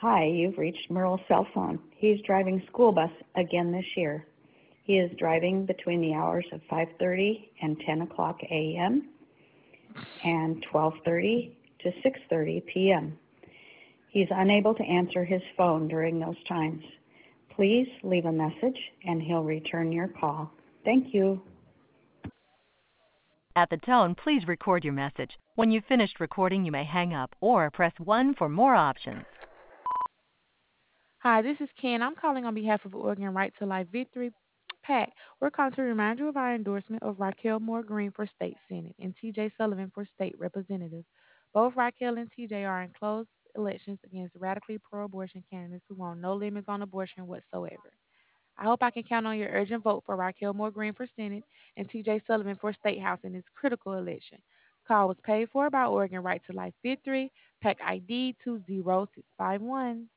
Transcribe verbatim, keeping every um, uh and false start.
Hi, you've reached Merle's cell phone. He's driving school bus again this year. He is driving between the hours of five thirty and ten o'clock a m and twelve thirty to six thirty p m. He's unable to answer his phone during those times. Please leave a message and he'll return your call. Thank you. At the tone, please record your message. When you've finished recording, you may hang up or press one for more options. Hi, this is Ken. I'm calling on behalf of Oregon Right to Life Victory PAC. We're calling to remind you of our endorsement of Raquel Moore Green for State Senate and T J Sullivan for State Representative. Both Raquel and T J are in close elections against radically pro abortion candidates who want no limits on abortion whatsoever. I hope I can count on your urgent vote for Raquel Moore Green for Senate and T J Sullivan for State House in this critical election. Call was paid for by Oregon Right to Life Victory, PAC I D two zero six five one.